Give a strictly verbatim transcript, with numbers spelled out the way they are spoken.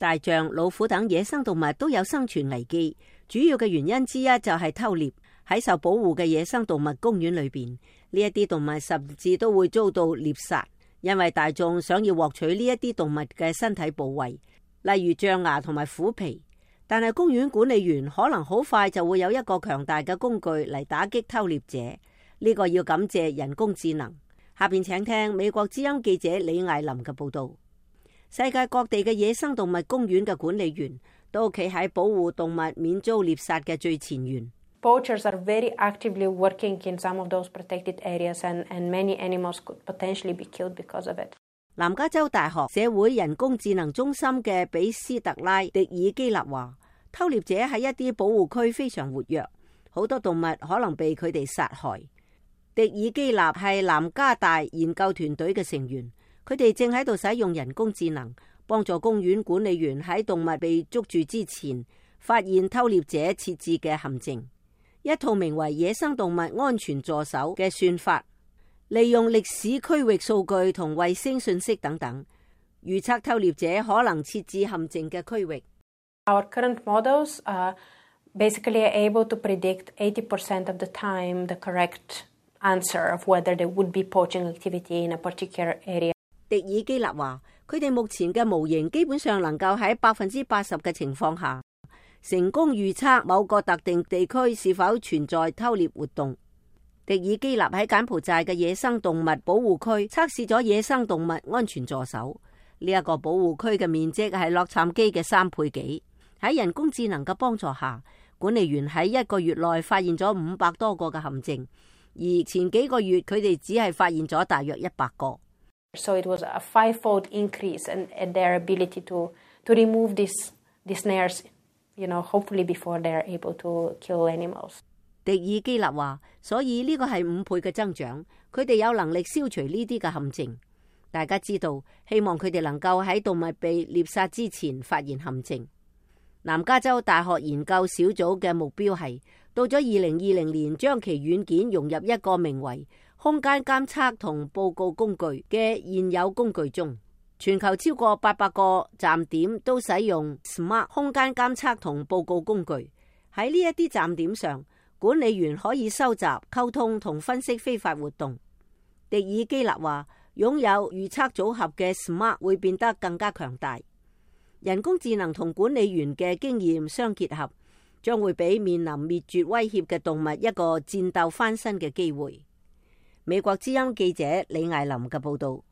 大象、老虎等野生動物都有生存危機，主要嘅原因之一就係偷獵。喺受保護嘅野生動物公園裏邊，呢一啲動物甚至都會遭到獵殺，因為大眾想要獲取呢一啲動物嘅身體部位，例如象牙同埋虎皮。但係公園管理員可能好快就會有一個強大嘅工具嚟打擊偷獵者，呢個要感謝人工智能。下邊請聽美國之音記者李艾琳嘅報道。世界各地嘅野生動物公園嘅管理員都企喺保護動物免遭獵殺嘅最前沿。 Poachers are very actively working in some of those protected areas, and, and many animals could potentially be killed because of it. 南加州大學社會人工智能中心嘅比斯特拉·迪爾基納話，偷獵者喺一啲保護區非常活躍，好多動物可能被佢哋殺害。迪爾基納係南加大研究團隊嘅成員。佢哋正喺度使用人工智能幫助公園管理員喺動物被捉住之前發現偷獵者設置嘅陷阱。一套名為野生動物安全助手嘅算法，利用歷史區域數據同衛星信息等等，預測偷獵者可能設置陷阱嘅區域。 Our current models are basically able to predict eighty percent of the time the correct answer of whether there would be poaching activity in a particular area. 迪爾基納話，佢哋目前嘅模型基本上能夠喺百分之八十嘅情況下，成功預測某個特定地區是否存在偷獵活動。迪爾基納喺柬埔寨嘅野生動物保護區測試咗野生動物安全助手，呢、這、一個保護區嘅面積係洛杉磯嘅三倍幾。喺人工智能嘅幫助下，管理員喺一個月內發現咗五百多個嘅陷阱，而前幾個月佢哋只係發現咗大約一百個。 So it was a five-fold increase in, in their ability to to remove these these snares, you know, hopefully before they're able to kill animals. 迪爾基納話，所以呢個係五倍嘅增長，佢哋有能力消除呢啲嘅陷阱。大家知道，希望佢哋能夠喺動物被獵殺之前發現陷阱。南加州大學研究小組嘅目標係，到咗二零二零年將其軟件融入一個名為空間監測同報告工具嘅現有工具中。全球超過八百個站點都使用 Smart 空間監測同報告工具。喺呢一啲站點上，管理員可以收集、溝通同分析非法活動。迪爾基納話，擁有預測組合嘅 Smart 會變得更加強大。人工智能同管理員嘅經驗相結合，將會俾面臨滅絕威脅嘅動物一個戰鬥翻身嘅機會。美國之音記者李艾琳嘅報道。